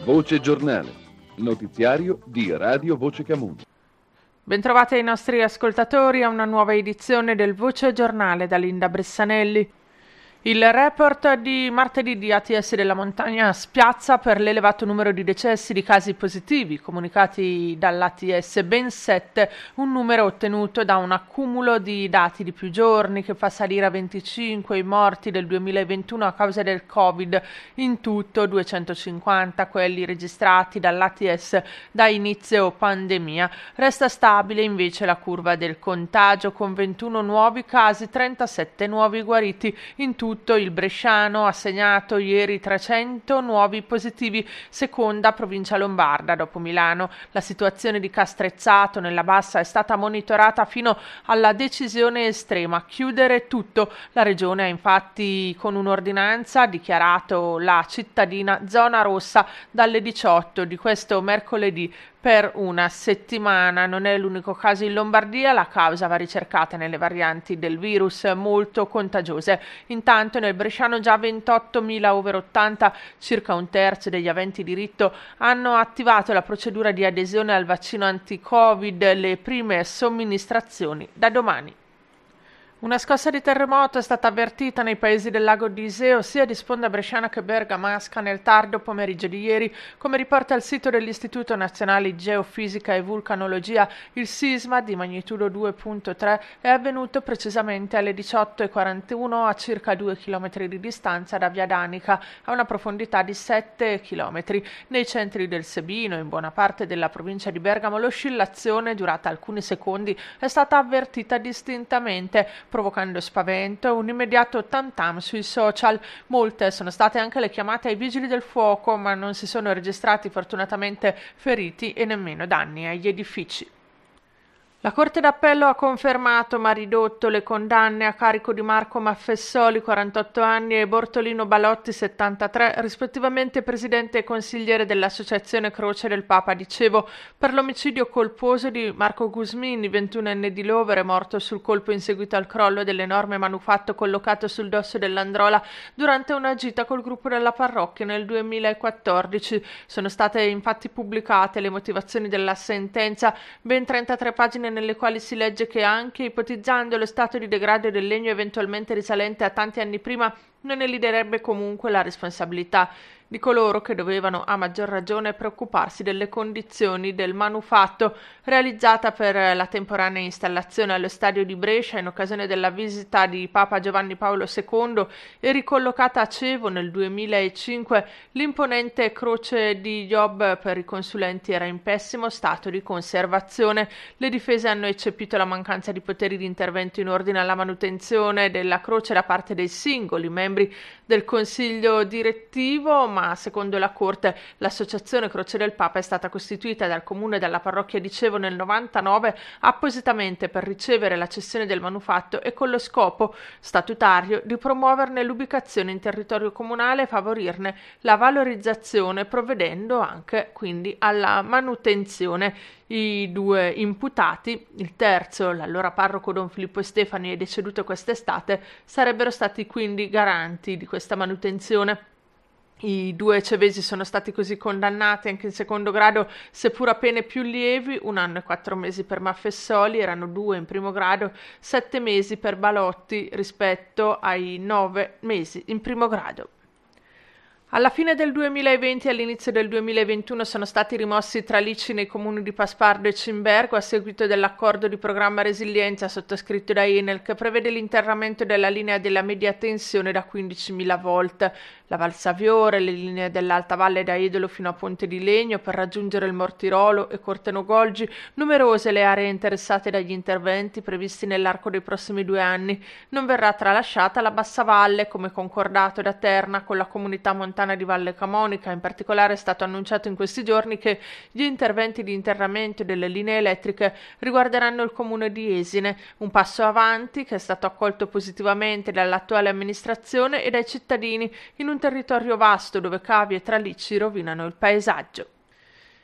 Voce Giornale, notiziario di Radio Voce Camuno. Bentrovati ai nostri ascoltatori a una nuova edizione del Voce Giornale da Linda Bressanelli. Il report di martedì di ATS della Montagna spiazza per l'elevato numero di decessi di casi positivi comunicati dall'ATS, ben 7, un numero ottenuto da un accumulo di dati di più giorni che fa salire a 25 i morti del 2021 a causa del Covid, in tutto 250 quelli registrati dall'ATS da inizio pandemia. Resta stabile invece la curva del contagio con 21 nuovi casi, 37 nuovi guariti, in tutto il bresciano ha segnato ieri 300 nuovi positivi, seconda provincia lombarda dopo Milano. La situazione di Castrezzato nella Bassa è stata monitorata fino alla decisione estrema, chiudere tutto. La regione ha infatti con un'ordinanza dichiarato la cittadina zona rossa dalle 18 di questo mercoledì per una settimana. Non è l'unico caso in Lombardia, la causa va ricercata nelle varianti del virus molto contagiose. Intanto nel bresciano già 28.000 over 80, circa un terzo degli aventi diritto, hanno attivato la procedura di adesione al vaccino anti-Covid, le prime somministrazioni da domani. Una scossa di terremoto è stata avvertita nei paesi del lago di Iseo, sia di sponda bresciana che bergamasca, nel tardo pomeriggio di ieri. Come riporta il sito dell'Istituto Nazionale di Geofisica e Vulcanologia, il sisma di magnitudo 2.3 è avvenuto precisamente alle 18:41 a circa 2 km di distanza da Via Danica, a una profondità di 7 km. Nei centri del Sebino, in buona parte della provincia di Bergamo, l'oscillazione, durata alcuni secondi, è stata avvertita distintamente, provocando spavento e un immediato tam-tam sui social. Molte sono state anche le chiamate ai vigili del fuoco, ma non si sono registrati fortunatamente feriti e nemmeno danni agli edifici. La Corte d'Appello ha confermato ma ridotto le condanne a carico di Marco Maffessoli, 48 anni, e Bortolino Balotti, 73, rispettivamente presidente e consigliere dell'Associazione Croce del Papa di Cevo, per l'omicidio colposo di Marco Gusmini, 21enne di Lovere, morto sul colpo in seguito al crollo dell'enorme manufatto collocato sul dosso dell'Androla durante una gita col gruppo della parrocchia nel 2014. Sono state infatti pubblicate le motivazioni della sentenza, ben 33 pagine nelle quali si legge che, anche ipotizzando lo stato di degrado del legno eventualmente risalente a tanti anni prima, non eliderebbe comunque la responsabilità di coloro che dovevano a maggior ragione preoccuparsi delle condizioni del manufatto. Realizzata per la temporanea installazione allo stadio di Brescia in occasione della visita di Papa Giovanni Paolo II e ricollocata a Cevo nel 2005, l'imponente croce di Job per i consulenti era in pessimo stato di conservazione. Le difese hanno eccepito la mancanza di poteri di intervento in ordine alla manutenzione della croce da parte dei singoli membri del consiglio direttivo, ma secondo la Corte l'Associazione Croce del Papa è stata costituita dal Comune e dalla parrocchia di Cevo nel 99 appositamente per ricevere la cessione del manufatto e con lo scopo statutario di promuoverne l'ubicazione in territorio comunale e favorirne la valorizzazione, provvedendo anche quindi alla manutenzione. I due imputati, il terzo, l'allora parroco Don Filippo Stefani, è deceduto quest'estate, sarebbero stati quindi garanti di questa manutenzione. I due cevesi sono stati così condannati anche in secondo grado, seppur a pene più lievi: 1 anno e 4 mesi per Maffessoli, erano 2 in primo grado, 7 mesi per Balotti rispetto ai 9 mesi in primo grado. Alla fine del 2020 e all'inizio del 2021 sono stati rimossi i tralicci nei comuni di Paspardo e Cimbergo a seguito dell'accordo di programma resilienza sottoscritto da Enel, che prevede l'interramento della linea della media tensione da 15.000 volt. La Val Saviore, le linee dell'Alta Valle da Edolo fino a Ponte di Legno per raggiungere il Mortirolo e Corteno Golgi, numerose le aree interessate dagli interventi previsti nell'arco dei prossimi 2 anni. Non verrà tralasciata la Bassa Valle, come concordato da Terna con la comunità montana di Valle Camonica. In particolare è stato annunciato in questi giorni che gli interventi di interramento delle linee elettriche riguarderanno il comune di Esine, un passo avanti che è stato accolto positivamente dall'attuale amministrazione e dai cittadini in un territorio vasto dove cavi e tralicci rovinano il paesaggio.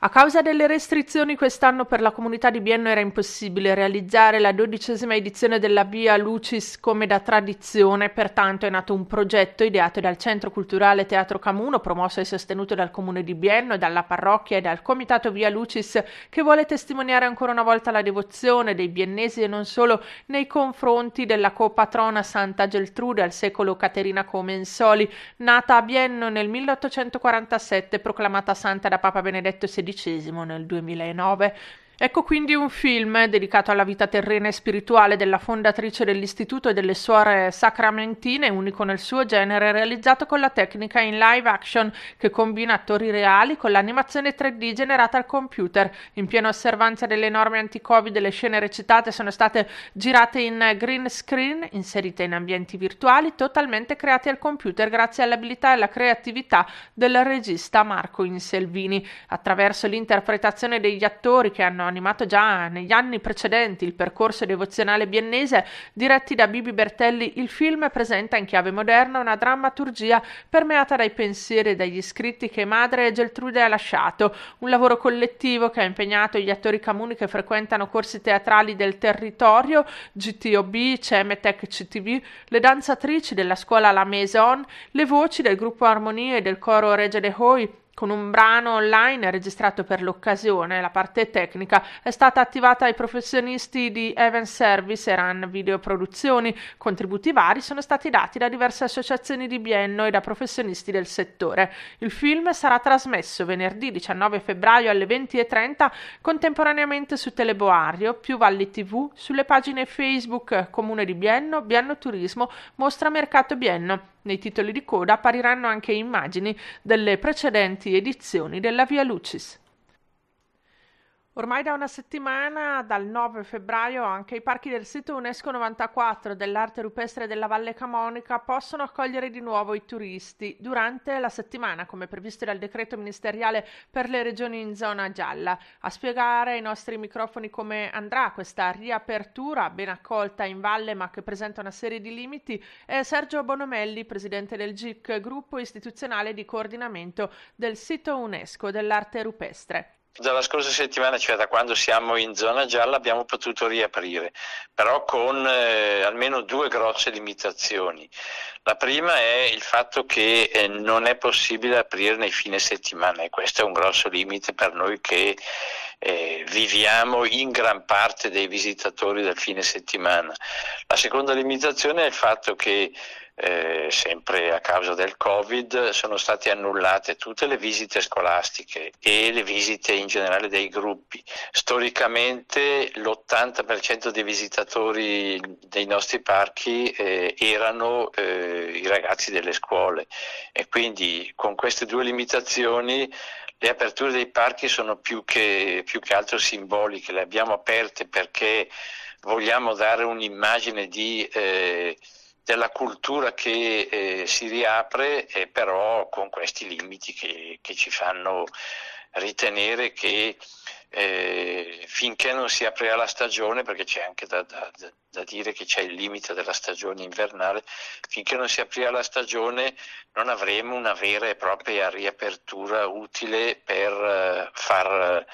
A causa delle restrizioni quest'anno per la comunità di Bienno era impossibile realizzare la 12ª edizione della Via Lucis come da tradizione, pertanto è nato un progetto ideato dal Centro Culturale Teatro Camuno, promosso e sostenuto dal Comune di Bienno, dalla parrocchia e dal Comitato Via Lucis, che vuole testimoniare ancora una volta la devozione dei biennesi e non solo nei confronti della copatrona Santa Geltrude, al secolo Caterina Comensoli, nata a Bienno nel 1847, proclamata santa da Papa Benedetto XVI nel 2009. Ecco quindi un film dedicato alla vita terrena e spirituale della fondatrice dell'Istituto e delle Suore Sacramentine, unico nel suo genere, realizzato con la tecnica in live action che combina attori reali con l'animazione 3D generata al computer. In piena osservanza delle norme anti-Covid, le scene recitate sono state girate in green screen, inserite in ambienti virtuali, totalmente creati al computer grazie all'abilità e alla creatività del regista Marco Inselvini. Attraverso l'interpretazione degli attori che hanno animato già negli anni precedenti il percorso devozionale biennese, diretti da Bibi Bertelli, il film presenta in chiave moderna una drammaturgia permeata dai pensieri e dagli scritti che madre Geltrude ha lasciato, un lavoro collettivo che ha impegnato gli attori comuni che frequentano corsi teatrali del territorio, GTOB, Cemetec, CTV, le danzatrici della scuola La Maison, le voci del gruppo Armonie e del coro Regge de Hoy. Con un brano online registrato per l'occasione, la parte tecnica è stata attivata ai professionisti di Event Service e Run Video Produzioni. Contributi vari sono stati dati da diverse associazioni di Bienno e da professionisti del settore. Il film sarà trasmesso venerdì 19 febbraio alle 20:30 contemporaneamente su Teleboario, Più Valli TV, sulle pagine Facebook Comune di Bienno, Bienno Turismo, Mostra Mercato Bienno. Nei titoli di coda appariranno anche immagini delle precedenti edizioni della Via Lucis. Ormai da una settimana, dal 9 febbraio, anche i parchi del sito UNESCO 94 dell'arte rupestre della Valle Camonica possono accogliere di nuovo i turisti durante la settimana, come previsto dal decreto ministeriale per le regioni in zona gialla. A spiegare ai nostri microfoni come andrà questa riapertura, ben accolta in valle ma che presenta una serie di limiti, è Sergio Bonomelli, presidente del GIC, gruppo istituzionale di coordinamento del sito UNESCO dell'arte rupestre. Dalla scorsa settimana, cioè da quando siamo in zona gialla, abbiamo potuto riaprire, però con almeno 2 grosse limitazioni. La prima è il fatto che non è possibile aprire nei fine settimana, e questo è un grosso limite per noi che viviamo in gran parte dei visitatori del fine settimana. La seconda limitazione è il fatto che sempre a causa del Covid sono state annullate tutte le visite scolastiche e le visite in generale dei gruppi. Storicamente l'80% dei visitatori dei nostri parchi erano i ragazzi delle scuole, e quindi con queste 2 limitazioni le aperture dei parchi sono più che altro simboliche. Le abbiamo aperte perché vogliamo dare un'immagine della cultura che si riapre, però con questi limiti che ci fanno ritenere che finché non si aprirà la stagione, perché c'è anche da dire che c'è il limite della stagione invernale, finché non si aprirà la stagione non avremo una vera e propria riapertura utile per far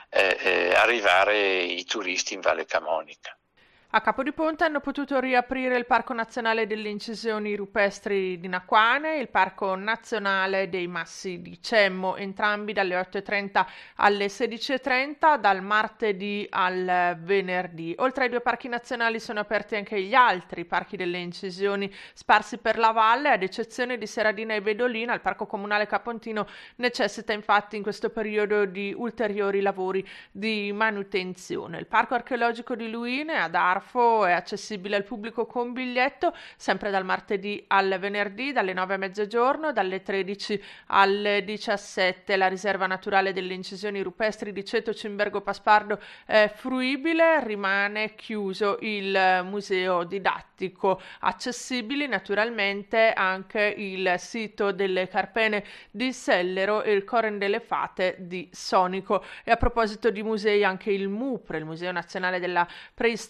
arrivare i turisti in Valle Camonica. A Capodiponte hanno potuto riaprire il Parco Nazionale delle Incisioni Rupestri di Naquane e il Parco Nazionale dei Massi di Cemmo, entrambi dalle 8:30 alle 16:30, dal martedì al venerdì. Oltre ai 2 parchi nazionali sono aperti anche gli altri parchi delle incisioni sparsi per la valle, ad eccezione di Seradina e Vedolina. Il Parco Comunale Capontino necessita infatti in questo periodo di ulteriori lavori di manutenzione. Il Parco Archeologico di Luine ad Arfo è accessibile al pubblico con biglietto sempre dal martedì al venerdì, dalle 9 a mezzogiorno, dalle 13 alle 17. La riserva naturale delle incisioni rupestri di Ceto Cimbergo Paspardo è fruibile, rimane chiuso il museo didattico. Accessibili naturalmente anche il sito delle Carpene di Sellero e il Coren delle Fate di Sonico. E a proposito di musei, anche il MUPRE, il Museo Nazionale della Preistoria della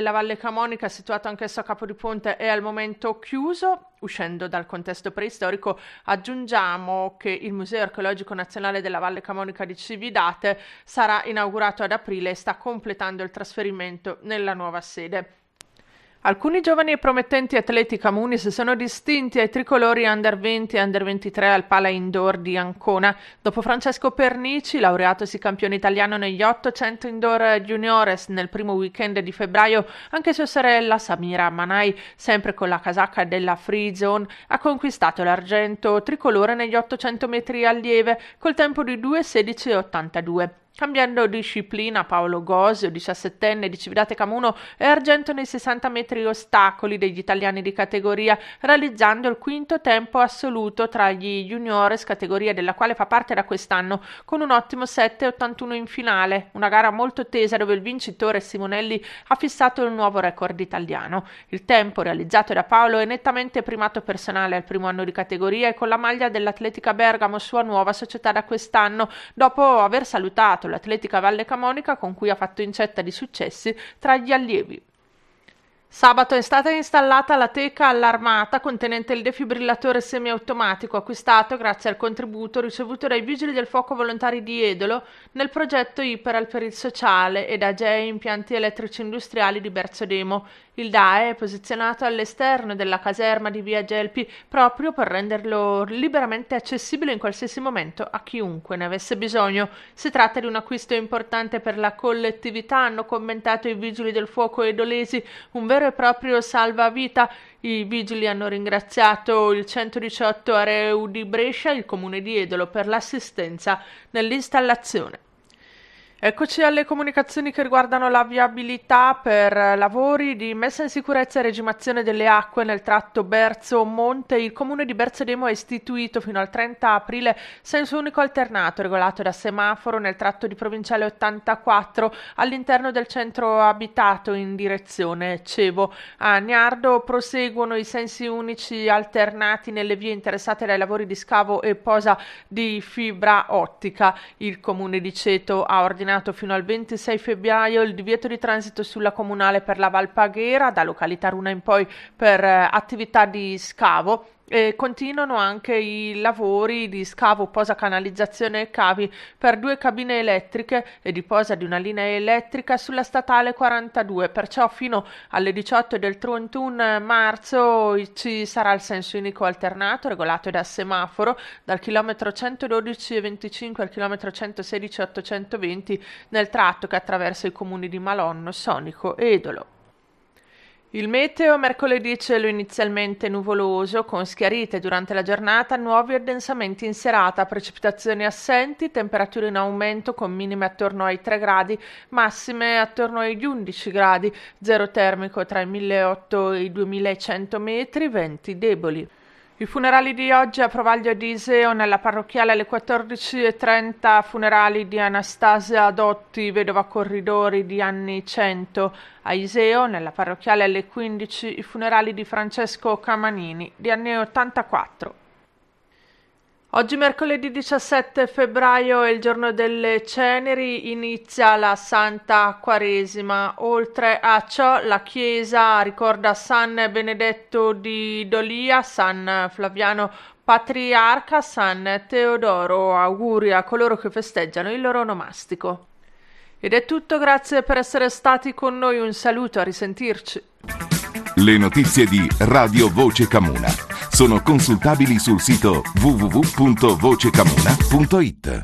della Valle Camonica, situato anch'esso a Capo di Ponte, è al momento chiuso. Uscendo dal contesto preistorico, aggiungiamo che il Museo Archeologico Nazionale della Valle Camonica di Cividate sarà inaugurato ad aprile e sta completando il trasferimento nella nuova sede. Alcuni giovani e promettenti atleti camuni si sono distinti ai tricolori Under 20 e Under 23 al Pala Indoor di Ancona. Dopo Francesco Pernici, laureatosi campione italiano negli 800 Indoor Juniores nel primo weekend di febbraio, anche sua sorella Samira Manai, sempre con la casacca della Free Zone, ha conquistato l'argento tricolore negli 800 metri allieve col tempo di 2:16,82. Cambiando disciplina, Paolo Gosio, 17enne di Cividate Camuno, è argento nei 60 metri ostacoli degli italiani di categoria, realizzando il quinto tempo assoluto tra gli juniores, categoria della quale fa parte da quest'anno, con un ottimo 7,81 in finale, una gara molto tesa dove il vincitore Simonelli ha fissato il nuovo record italiano. Il tempo realizzato da Paolo è nettamente primato personale al primo anno di categoria e con la maglia dell'Atletica Bergamo, sua nuova società da quest'anno, dopo aver salutato l'Atletica Valle Camonica con cui ha fatto incetta di successi tra gli allievi. Sabato è stata installata la teca all'armata contenente il defibrillatore semiautomatico acquistato grazie al contributo ricevuto dai Vigili del Fuoco Volontari di Edolo nel progetto Iperal per il Sociale e da GEE Impianti Elettrici Industriali di Berzodemo. Il DAE è posizionato all'esterno della caserma di via Gelpi proprio per renderlo liberamente accessibile in qualsiasi momento a chiunque ne avesse bisogno. Si tratta di un acquisto importante per la collettività, hanno commentato i Vigili del Fuoco edolesi, un vero e proprio salvavita. I vigili hanno ringraziato il 118 Areu di Brescia e il comune di Edolo per l'assistenza nell'installazione. Eccoci alle comunicazioni che riguardano la viabilità per lavori di messa in sicurezza e regimazione delle acque nel tratto Berzo-Monte. Il comune di Berzodemo ha istituito fino al 30 aprile senso unico alternato regolato da semaforo nel tratto di provinciale 84 all'interno del centro abitato in direzione Cevo. A Niardo proseguono i sensi unici alternati nelle vie interessate dai lavori di scavo e posa di fibra ottica. Il comune di Ceto ha ordinato fino al 26 febbraio il divieto di transito sulla comunale per la Valpaghera, da località Runa in poi per attività di scavo. E continuano anche i lavori di scavo, posa, canalizzazione e cavi per 2 cabine elettriche e di posa di una linea elettrica sulla statale 42, perciò fino alle 18 del 31 marzo ci sarà il senso unico alternato regolato da semaforo dal chilometro 112,25 al chilometro 116,820 nel tratto che attraversa i comuni di Malonno, Sonico e Edolo. Il meteo: mercoledì cielo inizialmente nuvoloso con schiarite durante la giornata, nuovi addensamenti in serata, precipitazioni assenti, temperature in aumento con minime attorno ai 3 gradi, massime attorno agli 11 gradi, zero termico tra i 1.800 e i 2.100 metri, venti deboli. I funerali di oggi a Provaglio di Iseo, nella parrocchiale alle 14:30, funerali di Anastasia Dotti, vedova Corridori di anni 100. A Iseo, nella parrocchiale alle 15, i funerali di Francesco Camanini di anni 84. Oggi mercoledì 17 febbraio è il giorno delle ceneri, inizia la Santa Quaresima. Oltre a ciò la Chiesa ricorda San Benedetto di Dolia, San Flaviano Patriarca, San Teodoro. Auguri a coloro che festeggiano il loro onomastico. Ed è tutto, grazie per essere stati con noi, un saluto, a risentirci. Le notizie di Radio Voce Camuna sono consultabili sul sito www.vocecamuna.it.